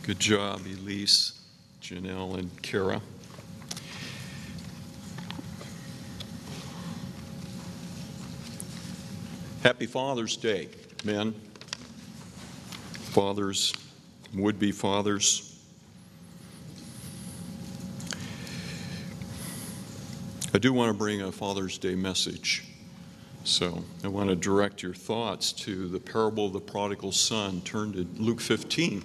Good job, Elise, Janelle, and Kara. Happy Father's Day, men, fathers, would-be fathers. I do want to bring a Father's Day message. So I want to direct your thoughts to the parable of the prodigal son. Turn to Luke 15.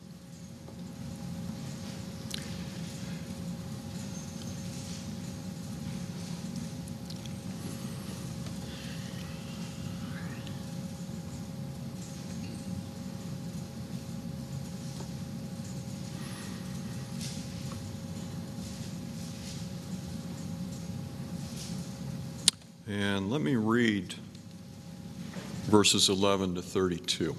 And let me read verses 11 to 32.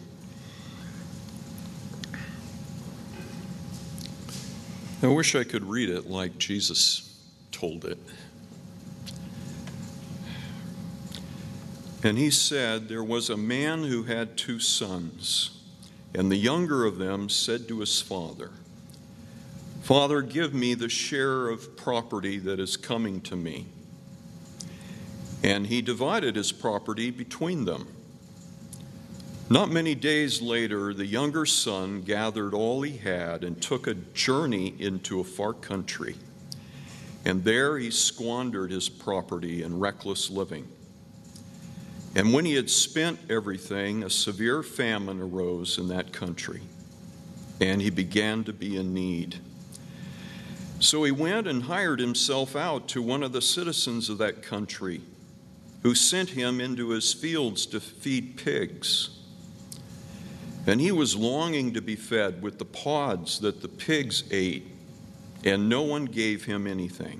I wish I could read it like Jesus told it. And he said, "There was a man who had 2 sons, and the younger of them said to his father, 'Father, give me the share of property that is coming to me.' And he divided his property between them. Not many days later, the younger son gathered all he had and took a journey into a far country. And there he squandered his property in reckless living. And when he had spent everything, a severe famine arose in that country, and he began to be in need. So he went and hired himself out to one of the citizens of that country, who sent him into his fields to feed pigs. And he was longing to be fed with the pods that the pigs ate, and no one gave him anything.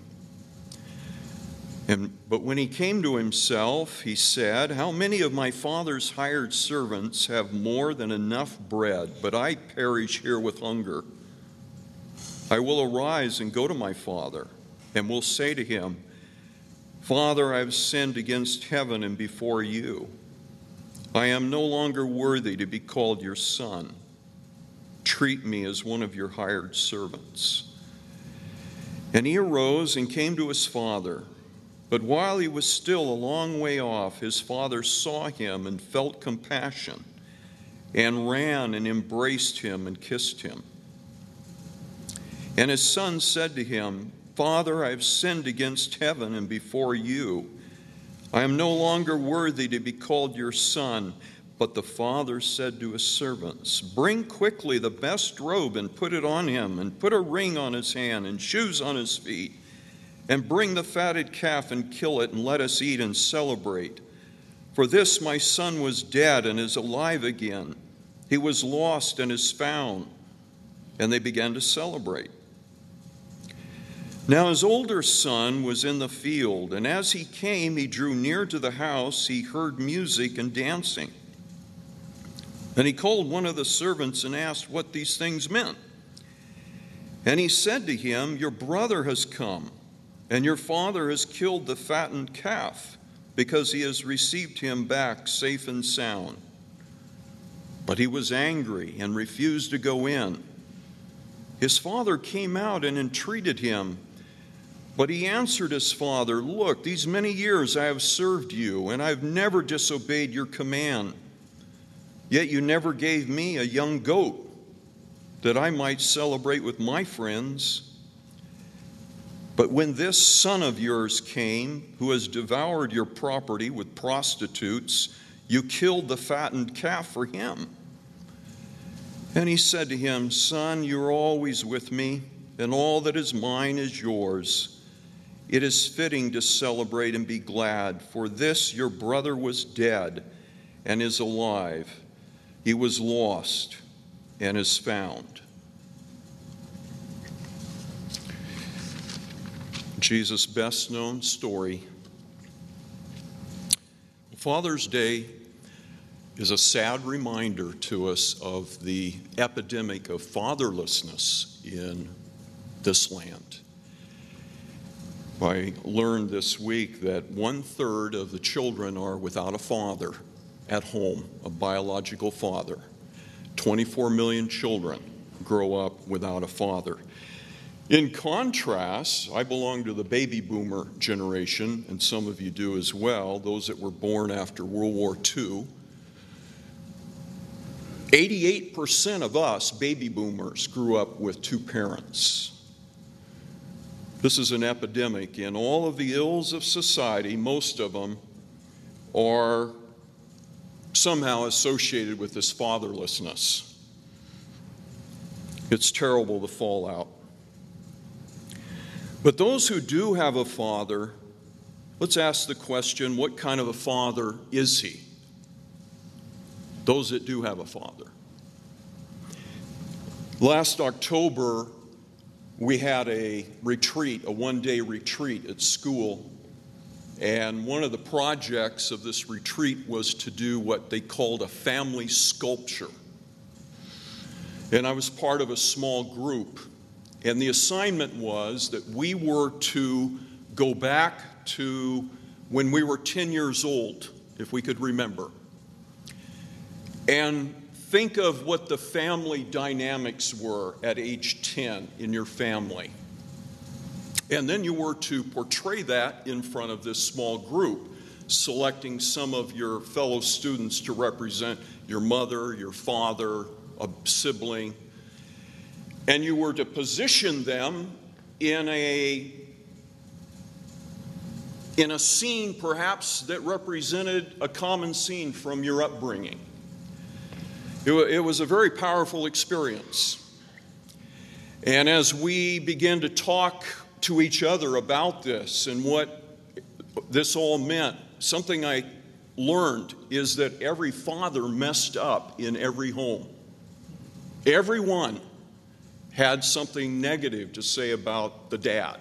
But when he came to himself, he said, 'How many of my father's hired servants have more than enough bread, but I perish here with hunger? I will arise and go to my father, and will say to him, Father, I have sinned against heaven and before you. I am no longer worthy to be called your son. Treat me as one of your hired servants.' And he arose and came to his father. But while he was still a long way off, his father saw him and felt compassion, and ran and embraced him and kissed him. And his son said to him, 'Father, I have sinned against heaven and before you. I am no longer worthy to be called your son.' But the father said to his servants, 'Bring quickly the best robe and put it on him, and put a ring on his hand and shoes on his feet. And bring the fatted calf and kill it, and let us eat and celebrate. For this my son was dead and is alive again. He was lost and is found.' And they began to celebrate. Now his older son was in the field, and as he came, he drew near to the house. He heard music and dancing. And he called one of the servants and asked what these things meant. And he said to him, 'Your brother has come, and your father has killed the fattened calf, because he has received him back safe and sound.' But he was angry and refused to go in. His father came out and entreated him. But he answered his father, 'Look, these many years I have served you, and I have never disobeyed your command. Yet you never gave me a young goat, that I might celebrate with my friends. But when this son of yours came, who has devoured your property with prostitutes, you killed the fattened calf for him.' And he said to him, 'Son, you are always with me, and all that is mine is yours. It is fitting to celebrate and be glad, for this your brother was dead and is alive. He was lost and is found.'" Jesus' best known story. Father's Day is a sad reminder to us of the epidemic of fatherlessness in this land. I learned this week that 1/3 of the children are without a father at home, a biological father. 24 million children grow up without a father. In contrast, I belong to the baby boomer generation, and some of you do as well, those that were born after World War II. 88% of us baby boomers grew up with two parents. This is an epidemic. In all of the ills of society, most of them are somehow associated with this fatherlessness. It's terrible, the fallout. But those who do have a father, let's ask the question, what kind of a father is he? Those that do have a father. Last October, we had a retreat, a one-day retreat at school. And one of the projects of this retreat was to do what they called a family sculpture. And I was part of a small group. And the assignment was that we were to go back to when we were 10 years old, if we could remember, and think of what the family dynamics were at age 10 in your family. And then you were to portray that in front of this small group, selecting some of your fellow students to represent your mother, your father, a sibling. And you were to position them in a scene perhaps that represented a common scene from your upbringing. It was a very powerful experience. And as we began to talk to each other about this and what this all meant, something I learned is that every father messed up in every home. Everyone had something negative to say about the dad.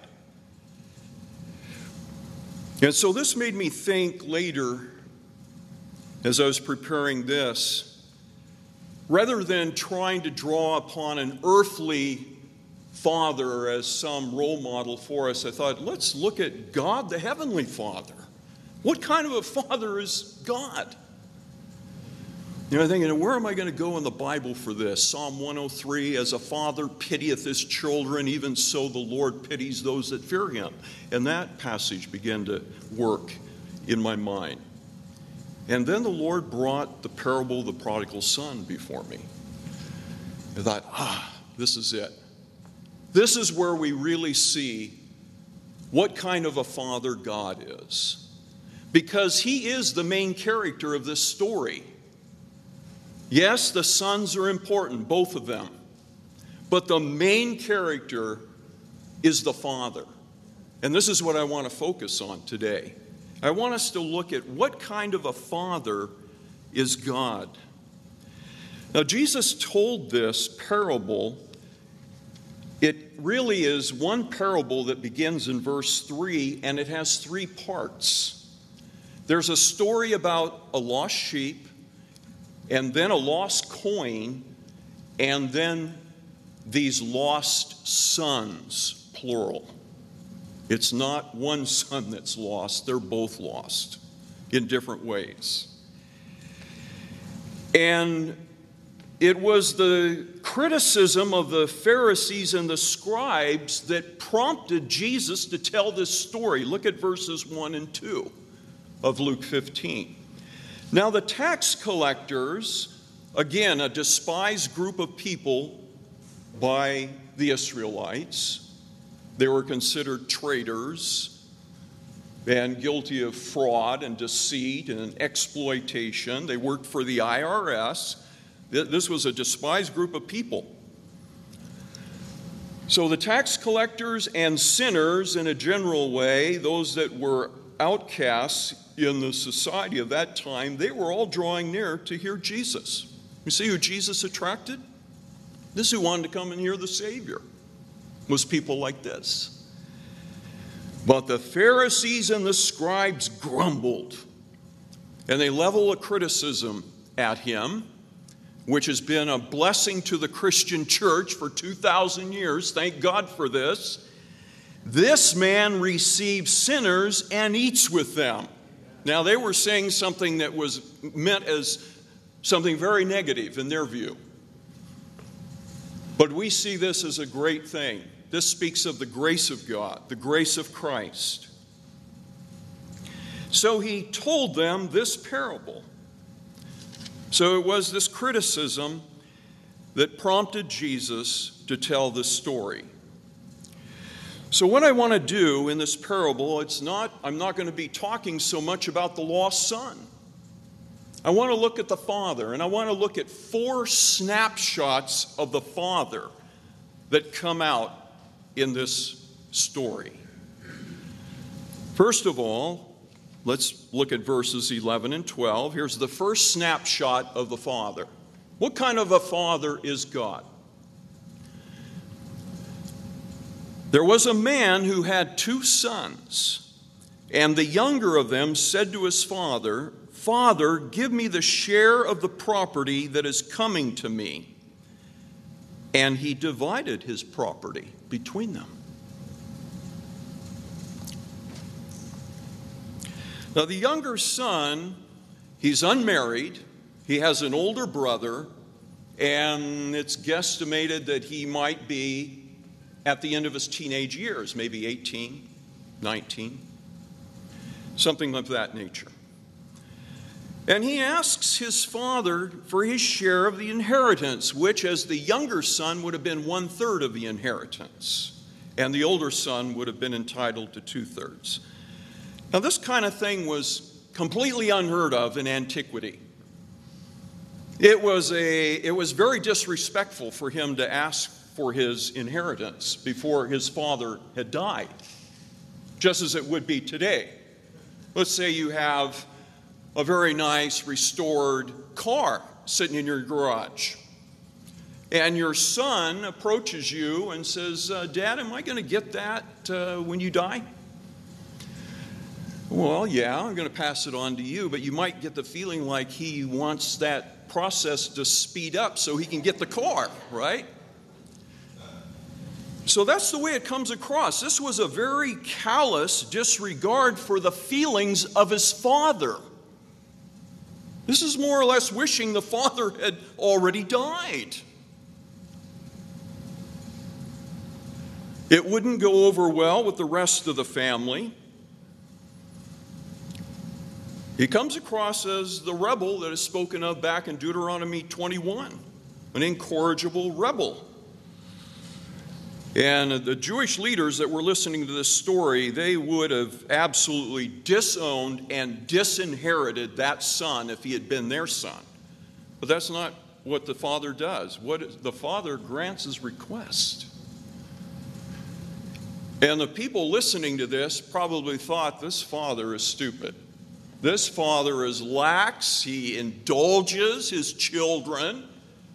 And so this made me think later, as I was preparing this, rather than trying to draw upon an earthly father as some role model for us, I thought, let's look at God, the Heavenly Father. What kind of a father is God? I'm thinking, where am I going to go in the Bible for this? Psalm 103, as a father pitieth his children, even so the Lord pities those that fear him. And that passage began to work in my mind. And then the Lord brought the parable of the prodigal son before me. I thought, this is it. This is where we really see what kind of a father God is. Because he is the main character of this story. Yes, the sons are important, both of them. But the main character is the father. And this is what I want to focus on today. I want us to look at what kind of a father is God. Now, Jesus told this parable. It really is one parable that begins in verse 3, and it has 3 parts. There's a story about a lost sheep, and then a lost coin, and then these lost sons, plural. It's not one son that's lost, they're both lost in different ways. And it was the criticism of the Pharisees and the scribes that prompted Jesus to tell this story. Look at verses 1 and 2 of Luke 15. Now the tax collectors, again, a despised group of people by the Israelites. They were considered traitors and guilty of fraud and deceit and exploitation. They worked for the IRS. This was a despised group of people. So the tax collectors and sinners, in a general way, those that were outcasts in the society of that time, they were all drawing near to hear Jesus. You see who Jesus attracted? This is who wanted to come and hear the Savior, was people like this. But the Pharisees and the scribes grumbled, and they level a criticism at him, which has been a blessing to the Christian church for 2,000 years. Thank God for this. This man receives sinners and eats with them. Now, they were saying something that was meant as something very negative in their view. But we see this as a great thing. This speaks of the grace of God, the grace of Christ. So he told them this parable. So it was this criticism that prompted Jesus to tell this story. So what I want to do in this parable, I'm not going to be talking so much about the lost son. I want to look at the Father, and I want to look at 4 snapshots of the Father that come out in this story. First of all, let's look at verses 11 and 12. Here's the first snapshot of the Father. What kind of a Father is God? There was a man who had 2 sons, and the younger of them said to his father, "Father, give me the share of the property that is coming to me." And he divided his property between them. Now, the younger son, he's unmarried, he has an older brother, and it's guesstimated that he might be at the end of his teenage years, maybe 18, 19, something of that nature. And he asks his father for his share of the inheritance, which as the younger son would have been 1/3 of the inheritance, and the older son would have been entitled to 2/3. Now, this kind of thing was completely unheard of in antiquity. It was very disrespectful for him to ask for his inheritance before his father had died, just as it would be today. Let's say you have a very nice restored car sitting in your garage, and your son approaches you and says, "Dad, am I going to get that when you die?" Well, yeah, I'm going to pass it on to you, but you might get the feeling like he wants that process to speed up so he can get the car, right? So that's the way it comes across. This was a very callous disregard for the feelings of his father. This is more or less wishing the father had already died. It wouldn't go over well with the rest of the family. He comes across as the rebel that is spoken of back in Deuteronomy 21, an incorrigible rebel. And the Jewish leaders that were listening to this story, they would have absolutely disowned and disinherited that son if he had been their son. But that's not what the father does. The father grants his request. And the people listening to this probably thought, this father is stupid. This father is lax. He indulges his children.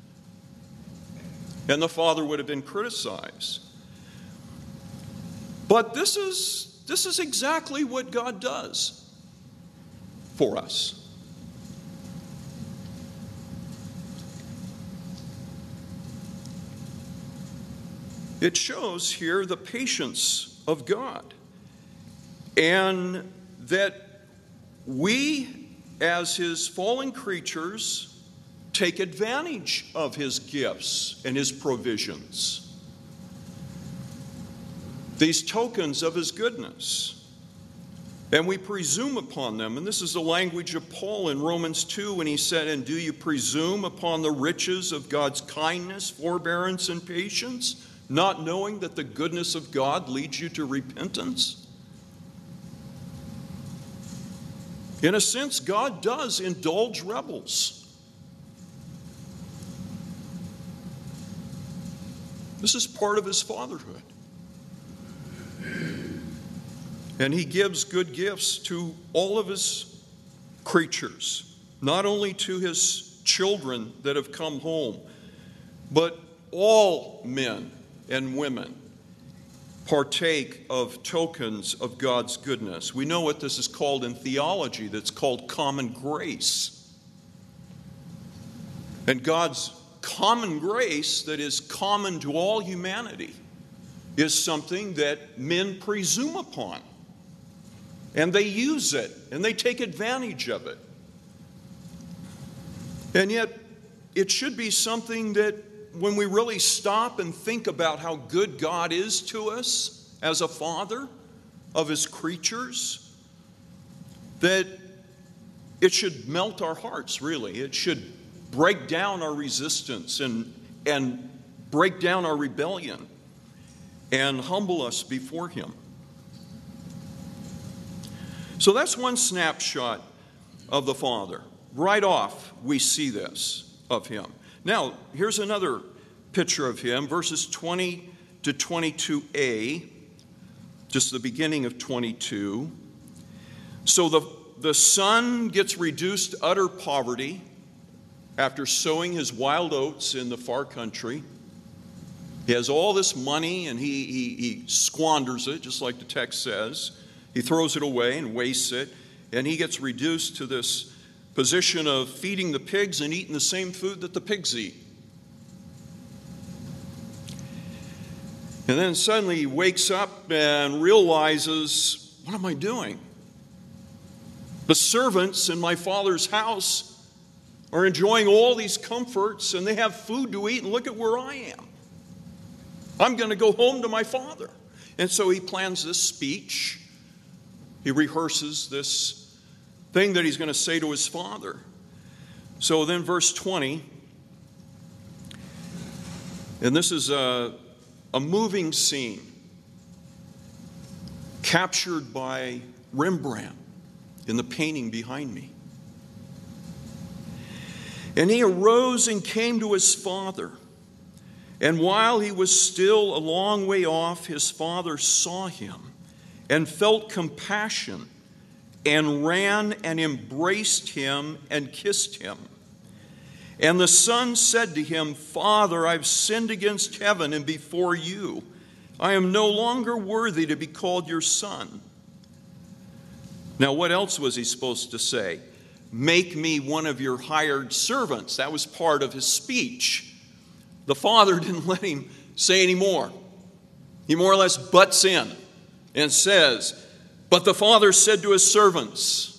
And the father would have been criticized. But this is exactly what God does for us. It shows here the patience of God, and that we, as his fallen creatures, take advantage of his gifts and his provisions. These tokens of his goodness. And we presume upon them. And this is the language of Paul in Romans 2 when he said, "And do you presume upon the riches of God's kindness, forbearance, and patience, not knowing that the goodness of God leads you to repentance?" In a sense, God does indulge rebels. This is part of his fatherhood. And he gives good gifts to all of his creatures, not only to his children that have come home, but all men and women partake of tokens of God's goodness. We know what this is called in theology. That's called common grace. And God's common grace that is common to all humanity is something that men presume upon. And they use it, and they take advantage of it. And yet, it should be something that when we really stop and think about how good God is to us as a father of his creatures, that it should melt our hearts, really. It should break down our resistance and break down our rebellion and humble us before him. So that's one snapshot of the Father. Right off, we see this of him. Now, here's another picture of him, verses 20 to 22a, just the beginning of 22. So the son gets reduced to utter poverty after sowing his wild oats in the far country. He has all this money and he squanders it, just like the text says. He throws it away and wastes it, and he gets reduced to this position of feeding the pigs and eating the same food that the pigs eat. And then suddenly he wakes up and realizes, what am I doing? The servants in my father's house are enjoying all these comforts and they have food to eat, and look at where I am. I'm going to go home to my father. And so he plans this speech. He rehearses this thing that he's going to say to his father. So then verse 20, and this is a moving scene captured by Rembrandt in the painting behind me. And he arose and came to his father. And while he was still a long way off, his father saw him and felt compassion and ran and embraced him and kissed him. And the son said to him, Father, I've sinned against heaven and before you. I am no longer worthy to be called your son. Now, what else was he supposed to say? Make me one of your hired servants. That was part of his speech. The father didn't let him say any more. He more or less butts in and says, but the father said to his servants.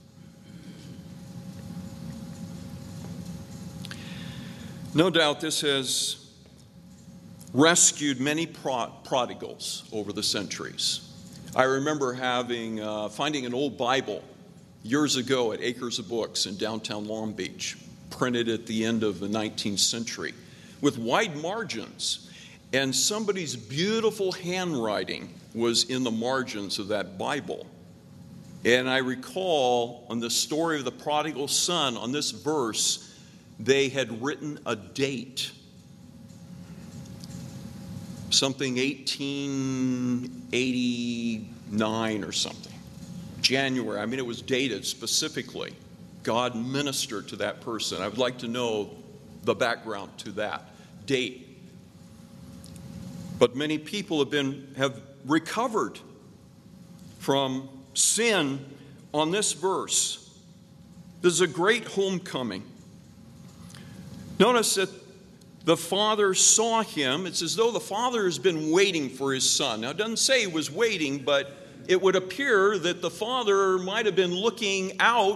No doubt this has rescued many prodigals over the centuries. I remember finding an old Bible years ago at Acres of Books in downtown Long Beach, printed at the end of the 19th century, with wide margins. And somebody's beautiful handwriting was in the margins of that Bible. And I recall on the story of the prodigal son, on this verse, they had written a date. Something 1889 or something. January. I mean, it was dated specifically. God ministered to that person. I would like to know the background to that date. But many people have recovered from sin on this verse. This is a great homecoming. Notice that the father saw him. It's as though the father has been waiting for his son. Now, it doesn't say he was waiting, but it would appear that the father might have been looking out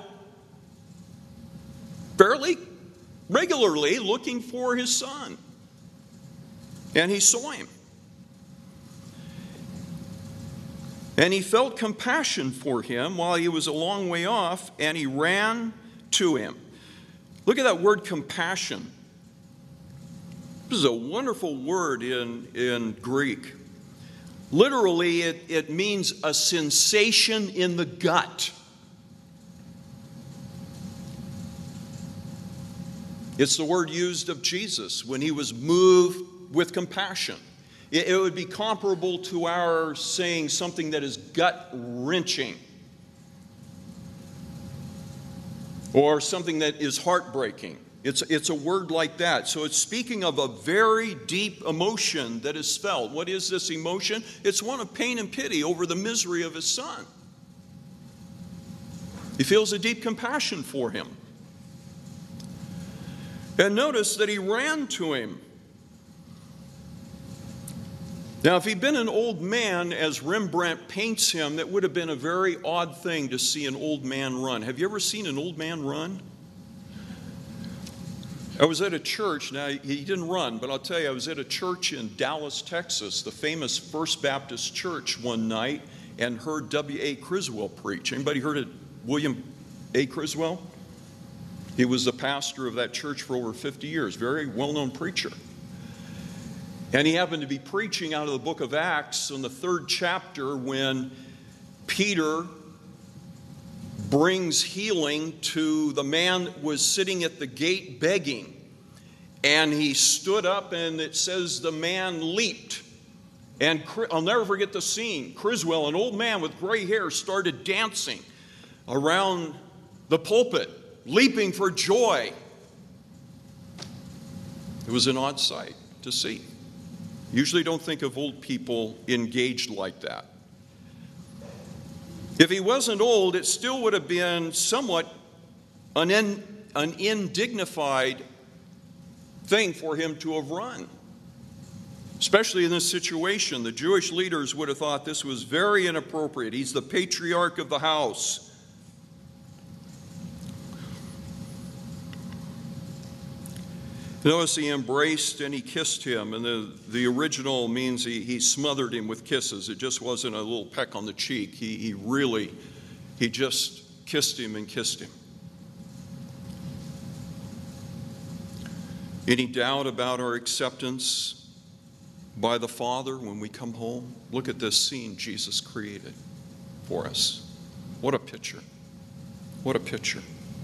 fairly regularly, looking for his son. And he saw him. And he felt compassion for him while he was a long way off, and he ran to him. Look at that word compassion. This is a wonderful word in Greek. Literally, it means a sensation in the gut. It's the word used of Jesus when he was moved with compassion. It would be comparable to our saying something that is gut-wrenching or something that is heartbreaking. It's a word like that. So it's speaking of a very deep emotion that is felt. What is this emotion? It's one of pain and pity over the misery of his son. He feels a deep compassion for him. And notice that he ran to him. Now, if he'd been an old man, as Rembrandt paints him, that would have been a very odd thing to see an old man run. Have you ever seen an old man run? I was at a church, now he didn't run, but I'll tell you, I was at a church in Dallas, Texas, the famous First Baptist Church one night, and heard W.A. Criswell preach. Anybody heard of William A. Criswell? He was the pastor of that church for over 50 years, very well-known preacher. And he happened to be preaching out of the book of Acts in the 3rd chapter when Peter brings healing to the man who was sitting at the gate begging. And he stood up, and it says the man leaped. And I'll never forget the scene. Criswell, an old man with gray hair, started dancing around the pulpit, leaping for joy. It was an odd sight to see. Usually don't think of old people engaged like that. If he wasn't old, it still would have been somewhat an indignified thing for him to have run. Especially in this situation, the Jewish leaders would have thought this was very inappropriate. He's the patriarch of the house. Notice he embraced and he kissed him, and the original means he smothered him with kisses. It just wasn't a little peck on the cheek. He just kissed him and kissed him. Any doubt about our acceptance by the Father when we come home? Look at this scene Jesus created for us. What a picture. What a picture.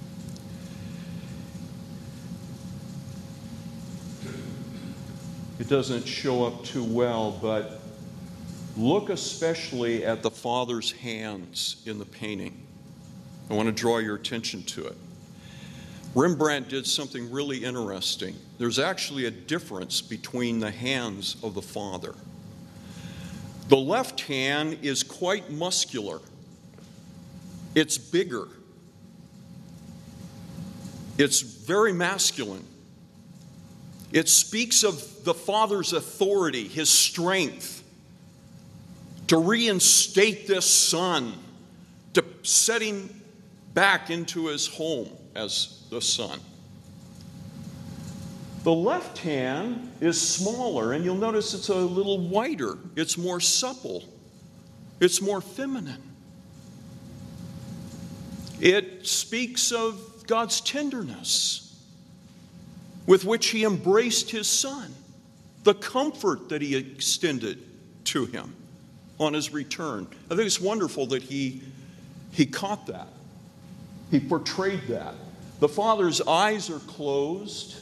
It doesn't show up too well, but look especially at the Father's hands in the painting. I want to draw your attention to it. Rembrandt did something really interesting. There's actually a difference between the hands of the Father. The left hand is quite muscular. It's bigger. It's very masculine. It speaks of the Father's authority, his strength, to reinstate this Son, to set him back into his home as the Son. The left hand is smaller, and you'll notice it's a little wider. It's more supple. It's more feminine. It speaks of God's tenderness with which he embraced his Son, the comfort that he extended to him on his return. I think it's wonderful that he caught that. He portrayed that. The Father's eyes are closed,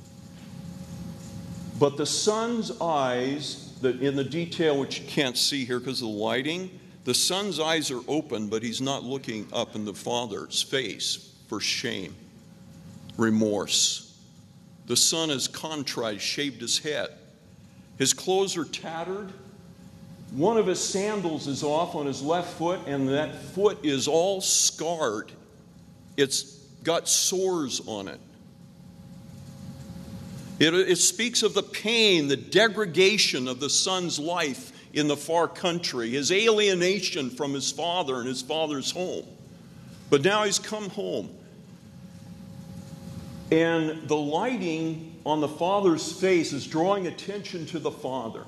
but the Son's eyes, in the detail which you can't see here because of the lighting, the Son's eyes are open, but he's not looking up in the Father's face for shame, remorse. The Son is contrite, shaved his head. His clothes are tattered. One of his sandals is off on his left foot, and that foot is all scarred. It's got sores on it. It speaks of the pain, the degradation of the Son's life in the far country, his alienation from his father and his father's home. But now he's come home. And the lighting on the Father's face is drawing attention to the Father.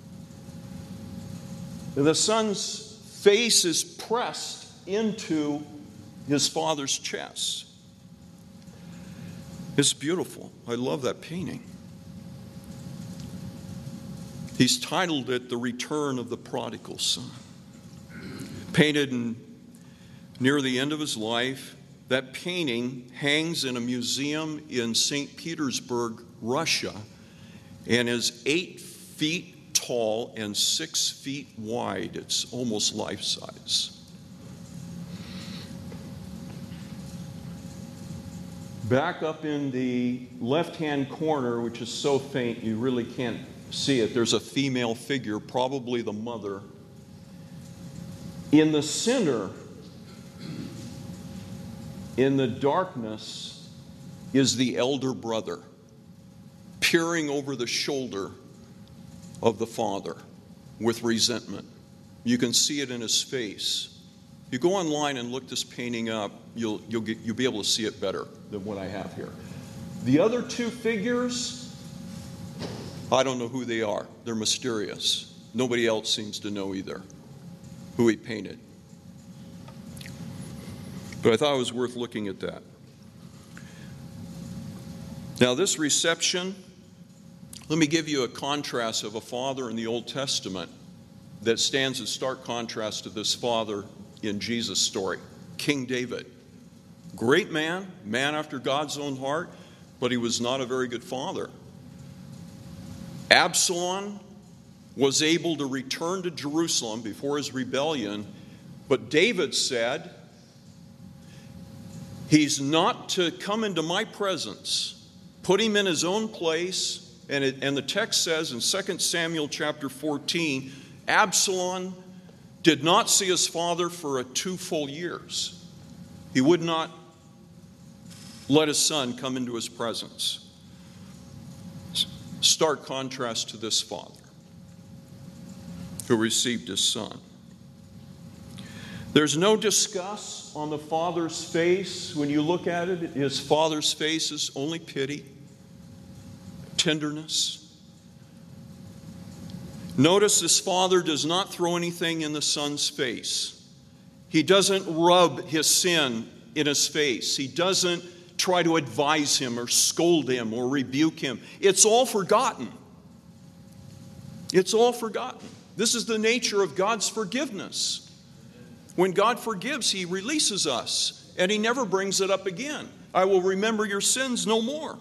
And the Son's face is pressed into his Father's chest. It's beautiful. I love that painting. He's titled it The Return of the Prodigal Son. Painted near the end of his life. That painting hangs in a museum in St. Petersburg, Russia, and is 8 feet tall and 6 feet wide. It's almost life-size. Back up in the left-hand corner, which is so faint you really can't see it, there's a female figure, probably the mother. In the center, in the darkness, is the elder brother peering over the shoulder of the father with resentment. You can see it in his face. You go online and look this painting up, you'll be able to see it better than what I have here. The other two figures, I don't know who they are. They're mysterious. Nobody else seems to know either who he painted. But I thought it was worth looking at that. Now, this reception, let me give you a contrast of a father in the Old Testament that stands in stark contrast to this father in Jesus' story. King David. Great man, man after God's own heart, but he was not a very good father. Absalom was able to return to Jerusalem before his rebellion, but David said, he's not to come into my presence. Put him in his own place. And the text says in 2 Samuel chapter 14, Absalom did not see his father for 2 full years. He would not let his son come into his presence. Stark contrast to this father who received his son. There's no disgust on the father's face. When you look at it, his father's face is only pity, tenderness. Notice this father does not throw anything in the son's face. He doesn't rub his sin in his face. He doesn't try to advise him or scold him or rebuke him. It's all forgotten. It's all forgotten. This is the nature of God's forgiveness. When God forgives, he releases us, and he never brings it up again. I will remember your sins no more.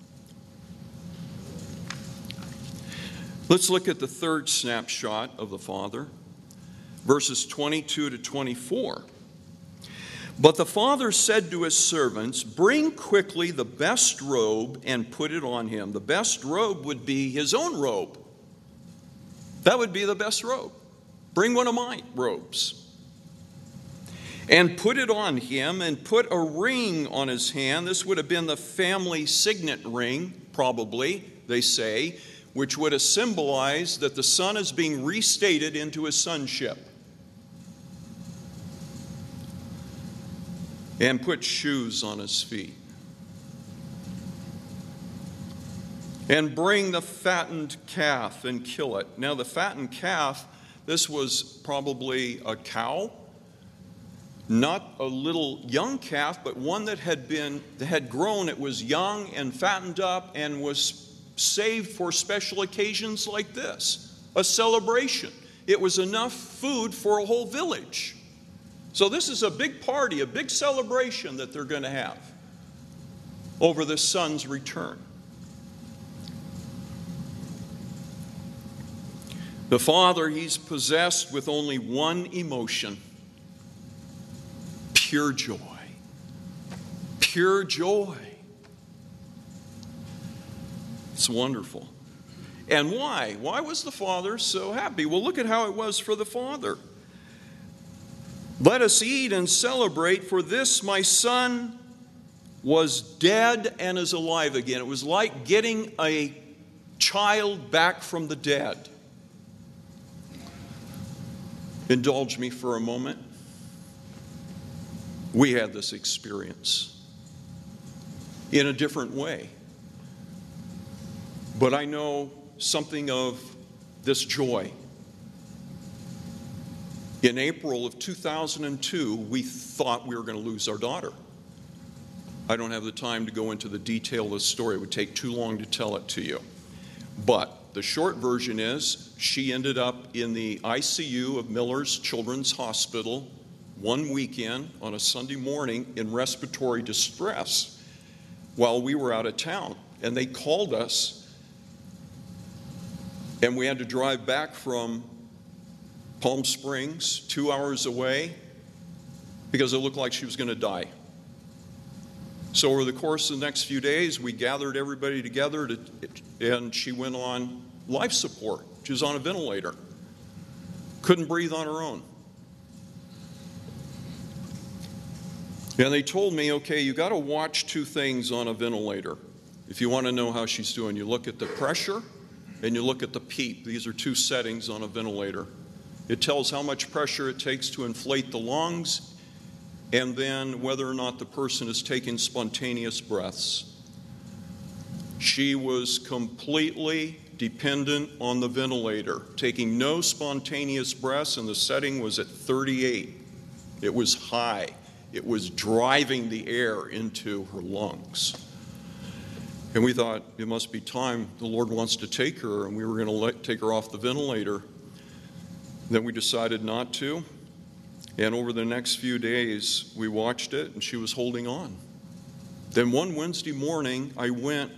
Let's look at the third snapshot of the Father, verses 22 to 24. But the father said to his servants, bring quickly the best robe and put it on him. The best robe would be his own robe. That would be the best robe. Bring one of my robes. And put it on him, and put a ring on his hand. This would have been the family signet ring, probably, they say, which would have symbolized that the son is being restated into his sonship. And put shoes on his feet. And bring the fattened calf and kill it. Now, the fattened calf, this was probably a cow, not a little young calf, but one that had grown. It was young and fattened up and was saved for special occasions like this, a celebration. It was enough food for a whole village. So this is a big party, a big celebration that they're going to have over the son's return. The father, he's possessed with only one emotion: pure joy. Pure joy. It's wonderful. And why? Why was the father so happy? Well, look at how it was for the father. Let us eat and celebrate, for this my son was dead and is alive again. It was like getting a child back from the dead. Indulge me for a moment. We had this experience in a different way. But I know something of this joy. In April of 2002, we thought we were going to lose our daughter. I don't have the time to go into the detail of the story. It would take too long to tell it to you. But the short version is she ended up in the ICU of Miller's Children's Hospital one weekend on a Sunday morning in respiratory distress while we were out of town. And they called us, and we had to drive back from Palm Springs, 2 hours away, because it looked like she was going to die. So over the course of the next few days, we gathered everybody together, and she went on life support. She was on a ventilator. Couldn't breathe on her own. And they told me, okay, you got to watch two things on a ventilator if you want to know how she's doing. You look at the pressure and you look at the PEEP. These are two settings on a ventilator. It tells how much pressure it takes to inflate the lungs, and then whether or not the person is taking spontaneous breaths. She was completely dependent on the ventilator, taking no spontaneous breaths, and the setting was at 38. It was high. It was driving the air into her lungs. And we thought, it must be time, the Lord wants to take her, and we were going to take her off the ventilator. Then we decided not to, and over the next few days, we watched it, and she was holding on. Then one Wednesday morning, I went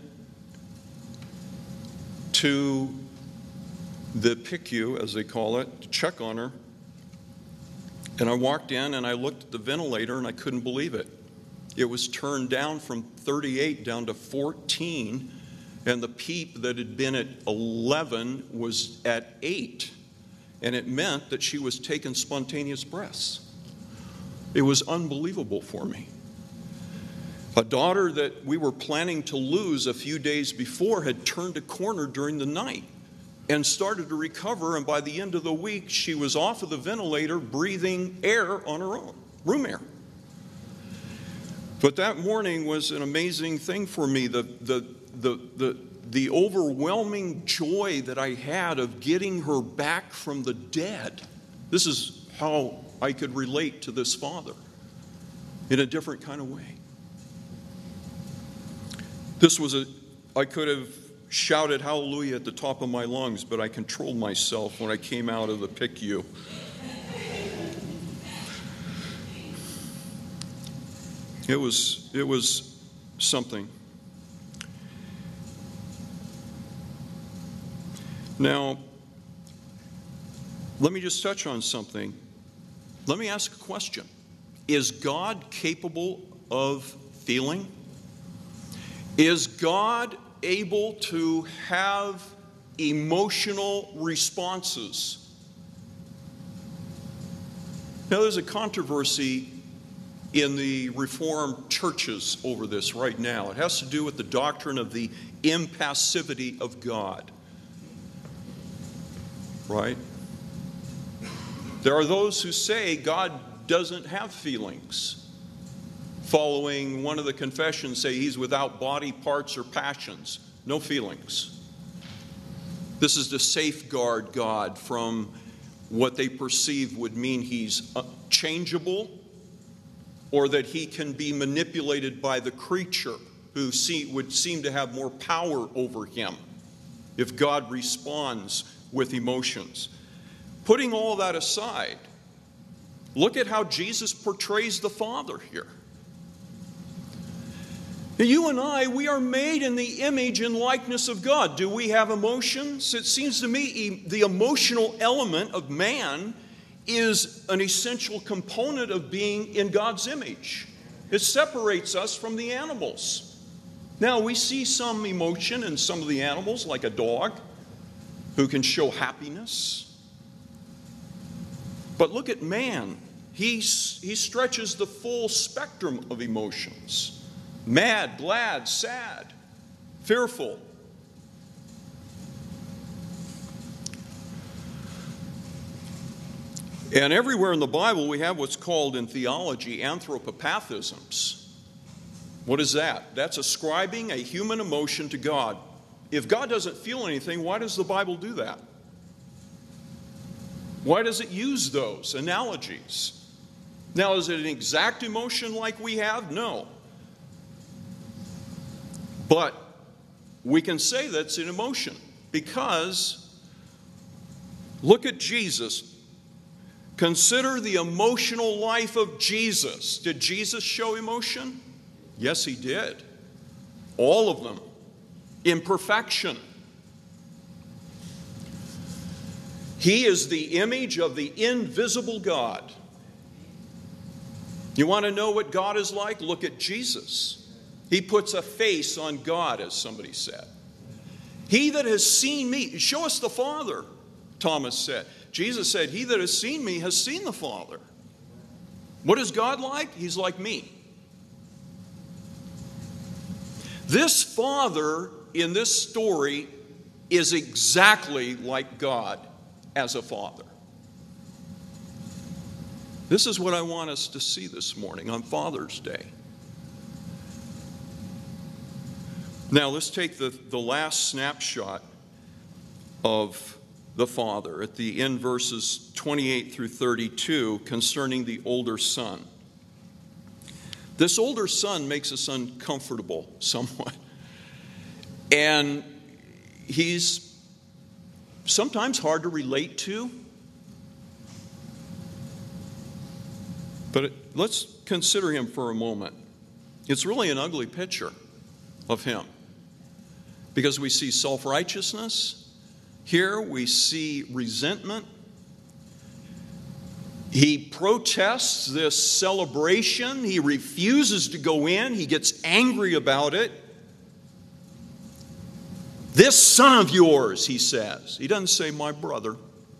to the PICU, as they call it, to check on her. And I walked in and I looked at the ventilator and I couldn't believe it. It was turned down from 38 down to 14, and the PEEP that had been at 11 was at 8. And it meant that she was taking spontaneous breaths. It was unbelievable for me. A daughter that we were planning to lose a few days before had turned a corner during the night and started to recover, and by the end of the week, she was off of the ventilator, breathing air on her own, room air. But that morning was an amazing thing for me, the overwhelming joy that I had of getting her back from the dead. This is how I could relate to this father in a different kind of way. I could have shouted hallelujah at the top of my lungs, but I controlled myself when I came out of the PICU. It was something. Now, let me just touch on something. Let me ask a question. Is God capable of feeling? Is God able to have emotional responses? Now, there's a controversy in the Reformed churches over this right now. It has to do with the doctrine of the impassivity of God. Right? There are those who say God doesn't have feelings. Following one of the confessions, say he's without body parts or passions, no feelings. This is to safeguard God from what they perceive would mean he's changeable, or that he can be manipulated by the creature who would seem to have more power over him if God responds with emotions. Putting all that aside, look at how Jesus portrays the Father here. You and I, we are made in the image and likeness of God. Do we have emotions? It seems to me the emotional element of man is an essential component of being in God's image. It separates us from the animals. Now, we see some emotion in some of the animals, like a dog, who can show happiness. But look at man. He stretches the full spectrum of emotions. Mad, glad, sad, fearful. And everywhere in the Bible we have what's called in theology anthropopathisms. What is that? That's ascribing a human emotion to God. If God doesn't feel anything, why does the Bible do that? Why does it use those analogies? Now, is it an exact emotion like we have? No. But we can say that's an emotion because look at Jesus. Consider the emotional life of Jesus. Did Jesus show emotion? Yes, he did. All of them. In perfection. He is the image of the invisible God. You want to know what God is like? Look at Jesus. He puts a face on God, as somebody said. He that has seen me, show us the Father, Thomas said. Jesus said, he that has seen me has seen the Father. What is God like? He's like me. This Father in this story is exactly like God as a father. This is what I want us to see this morning on Father's Day. Now let's take the last snapshot of the Father at the end verses 28 through 32 concerning the older son. This older son makes us uncomfortable somewhat. And he's sometimes hard to relate to. But let's consider him for a moment. It's really an ugly picture of him because we see self-righteousness. Here we see resentment. He protests this celebration. He refuses to go in. He gets angry about it. This son of yours, he says. He doesn't say my brother.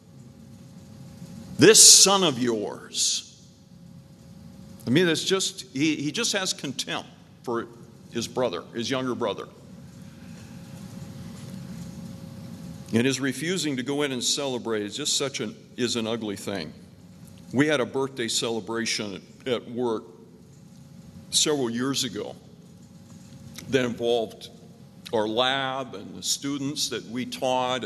This son of yours. I mean, it's just, he just has contempt for his brother, his younger brother. And his refusing to go in and celebrate is just is an ugly thing. We had a birthday celebration at work several years ago that involved our lab and the students that we taught,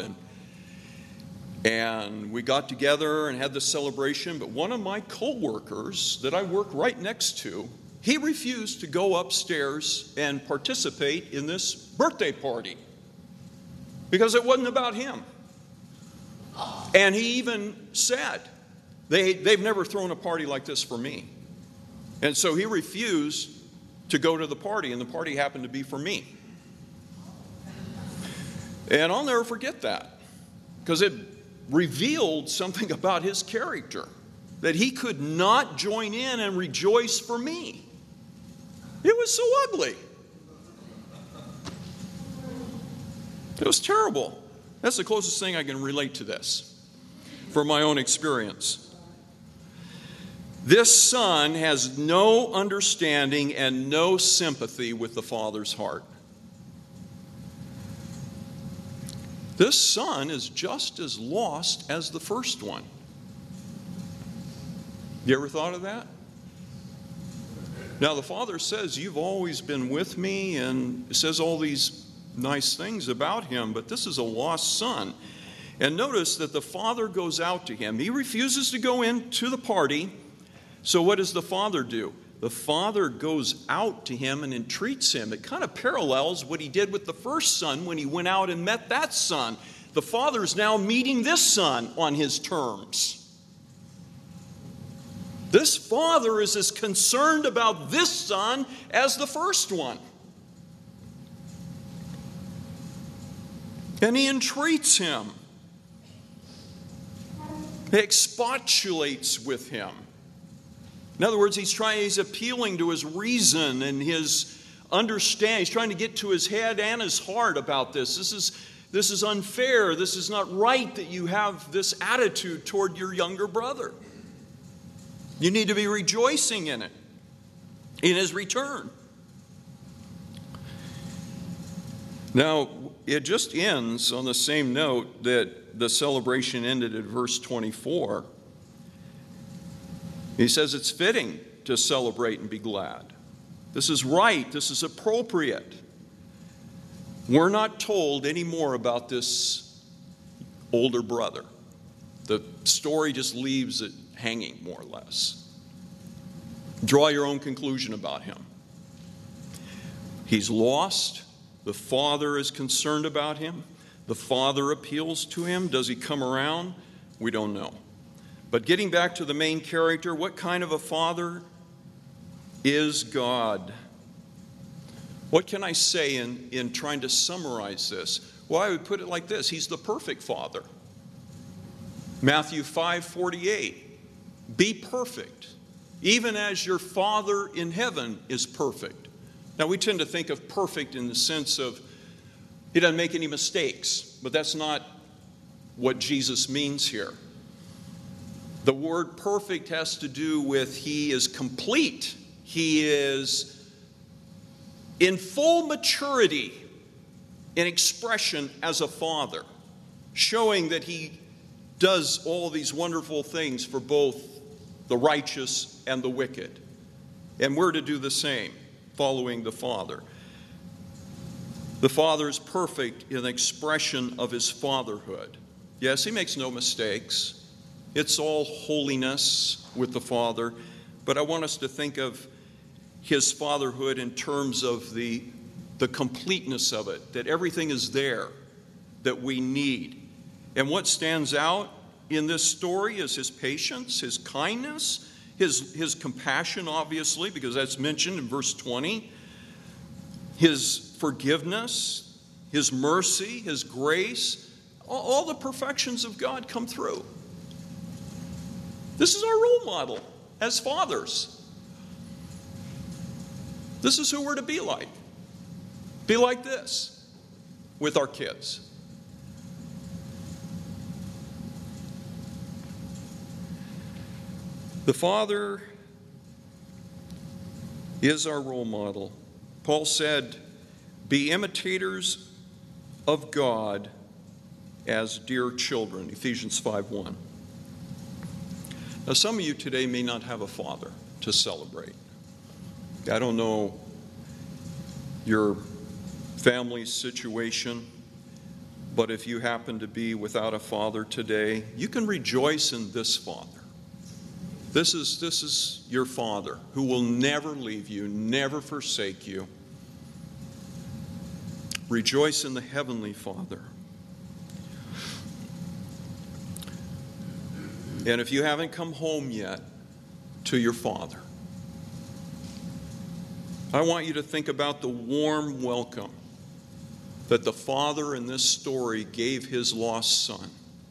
and we got together and had the celebration. But one of my coworkers that I work right next to, he refused to go upstairs and participate in this birthday party because it wasn't about him. And he even said, they've never thrown a party like this for me. And so he refused to go to the party, and the party happened to be for me. And I'll never forget that because it revealed something about his character, that he could not join in and rejoice for me. It was so ugly. It was terrible. That's the closest thing I can relate to this from my own experience. This son has no understanding and no sympathy with the Father's heart. This son is just as lost as the first one. You ever thought of that? Now, the Father says, you've always been with me, and says all these nice things about him, but this is a lost son. And notice that the Father goes out to him. He refuses to go into the party. So what does the Father do? The Father goes out to him and entreats him. It kind of parallels what he did with the first son when he went out and met that son. The Father is now meeting this son on his terms. This Father is as concerned about this son as the first one. And he entreats him. He expostulates with him. In other words, he's appealing to his reason and his understanding. He's trying to get to his head and his heart about this. This is unfair. This is not right that you have this attitude toward your younger brother. You need to be rejoicing in it, in his return. Now, it just ends on the same note that the celebration ended at verse 24. He says it's fitting to celebrate and be glad. This is right. This is appropriate. We're not told any more about this older brother. The story just leaves it hanging, more or less. Draw your own conclusion about him. He's lost. The Father is concerned about him. The Father appeals to him. Does he come around? We don't know. But getting back to the main character, what kind of a father is God? What can I say in trying to summarize this? Well, I would put it like this. He's the perfect Father. Matthew 5:48. Be perfect, even as your Father in heaven is perfect. Now, we tend to think of perfect in the sense of he doesn't make any mistakes, but that's not what Jesus means here. The word perfect has to do with he is complete. He is in full maturity in expression as a father, showing that he does all these wonderful things for both the righteous and the wicked. And we're to do the same, following the Father. The Father is perfect in the expression of his fatherhood. Yes, he makes no mistakes. It's all holiness with the Father. But I want us to think of his fatherhood in terms of the completeness of it, that everything is there that we need. And what stands out in this story is his patience, his kindness, his compassion, obviously, because that's mentioned in verse 20, his forgiveness, his mercy, his grace. All the perfections of God come through. This is our role model as fathers. This is who we're to be like. Be like this with our kids. The Father is our role model. Paul said, "Be imitators of God as dear children," Ephesians 5:1. Now, some of you today may not have a father to celebrate. I don't know your family situation, but if you happen to be without a father today, you can rejoice in this father. This is your Father who will never leave you, never forsake you. Rejoice in the Heavenly Father. And if you haven't come home yet to your Father, I want you to think about the warm welcome that the Father in this story gave his lost son.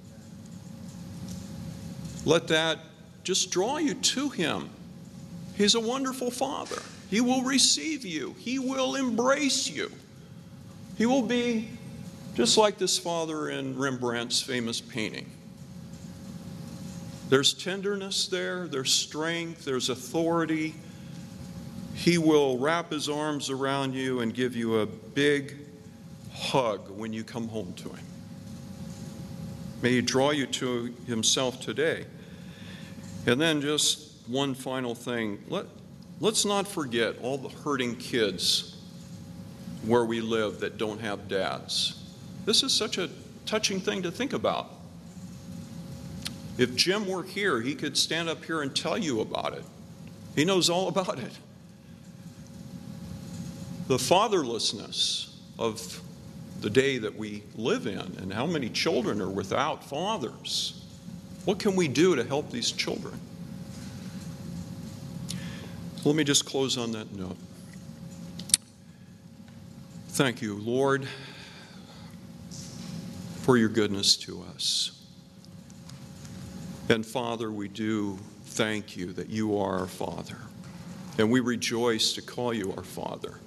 Let that just draw you to him. He's a wonderful Father. He will receive you. He will embrace you. He will be just like this father in Rembrandt's famous painting. There's tenderness there, there's strength, there's authority. He will wrap his arms around you and give you a big hug when you come home to him. May he draw you to himself today. And then just one final thing. Let's not forget all the hurting kids where we live that don't have dads. This is such a touching thing to think about. If Jim were here, he could stand up here and tell you about it. He knows all about it. The fatherlessness of the day that we live in, and how many children are without fathers. What can we do to help these children? Let me just close on that note. Thank you, Lord, for your goodness to us. And Father, we do thank you that you are our Father. And we rejoice to call you our Father.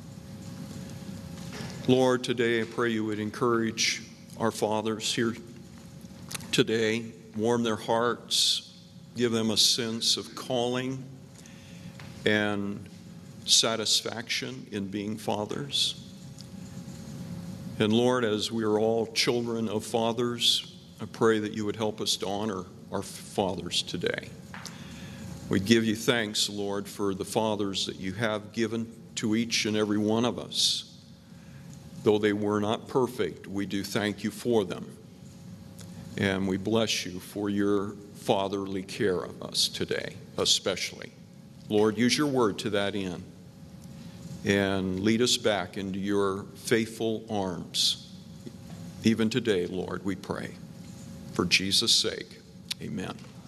Lord, today I pray you would encourage our fathers here today, warm their hearts, give them a sense of calling and satisfaction in being fathers. And Lord, as we are all children of fathers, I pray that you would help us to honor our fathers today. We give you thanks, Lord, for the fathers that you have given to each and every one of us. Though they were not perfect, we do thank you for them. And we bless you for your fatherly care of us today, especially. Lord, use your word to that end. And lead us back into your faithful arms. Even today, Lord, we pray. For Jesus' sake, amen.